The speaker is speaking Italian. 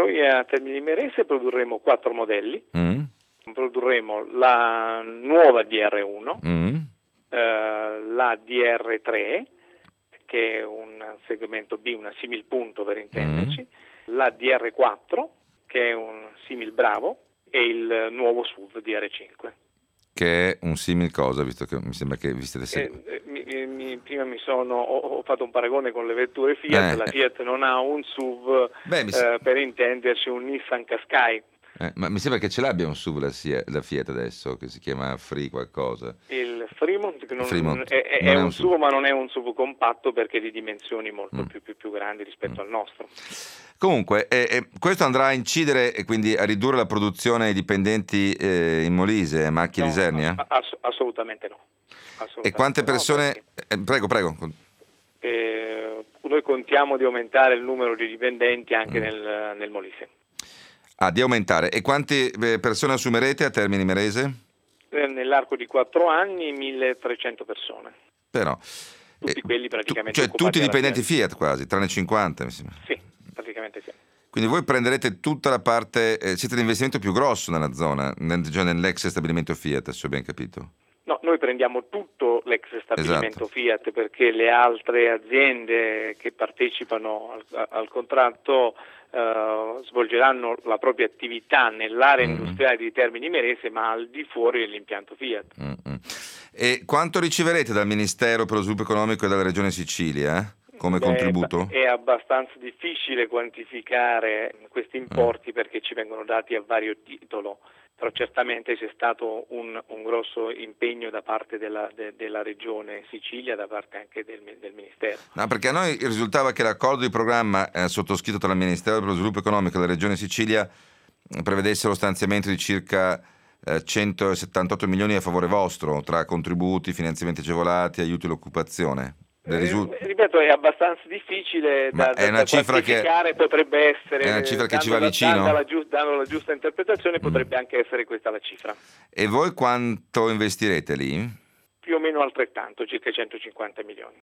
noi a Termini Imerese produrremo 4 modelli. Produrremo la nuova DR1, la DR3, che è un segmento B, una simil punto per intenderci, la DR4, che è un simil bravo, e il nuovo SUV DR5. Che è un simil cosa, visto che mi sembra che vi siete prima ho fatto un paragone con le vetture Fiat. La Fiat non ha un SUV, per intenderci un Nissan Qashqai. Ma mi sembra che ce l'abbia un SUV la Fiat adesso, che si chiama Free qualcosa. Il Fremont, che è un SUV, ma non è un SUV compatto perché è di dimensioni molto più grandi rispetto al nostro. Comunque, questo andrà a incidere e quindi a ridurre la produzione ai dipendenti in Molise, Macchia di Isernia? Assolutamente no. E quante persone... Prego. Noi contiamo di aumentare il numero di dipendenti anche nel Molise. Di aumentare. E quante persone assumerete a Termini Imerese? Nell'arco di 4 anni 1.300 persone. Però tutti quelli praticamente tutti i dipendenti Fiat quasi, tranne 50 mi sembra. Sì, praticamente sì. Quindi voi prenderete tutta la parte, siete l'investimento più grosso nella zona, già nell'ex stabilimento Fiat, se ho ben capito. No, noi prendiamo tutto l'ex stabilimento Fiat, perché le altre aziende che partecipano al contratto svolgeranno la propria attività nell'area industriale di Termini Imerese, ma al di fuori dell'impianto Fiat. E quanto riceverete dal Ministero per lo Sviluppo Economico e dalla Regione Sicilia come contributo? È abbastanza difficile quantificare questi importi perché ci vengono dati a vario titolo, però certamente c'è stato un grosso impegno da parte della Regione Sicilia, da parte anche del Ministero. No, perché a noi risultava che l'accordo di programma sottoscritto tra il Ministero per lo Sviluppo Economico e la Regione Sicilia prevedesse lo stanziamento di circa 178 milioni a favore vostro, tra contributi, finanziamenti agevolati, aiuti all'occupazione. Ripeto, è abbastanza difficile da quantificare, potrebbe essere, è una cifra che ci va vicino? Dando la giusta interpretazione potrebbe anche essere questa la cifra. E voi quanto investirete lì? Più o meno altrettanto, circa 150 milioni.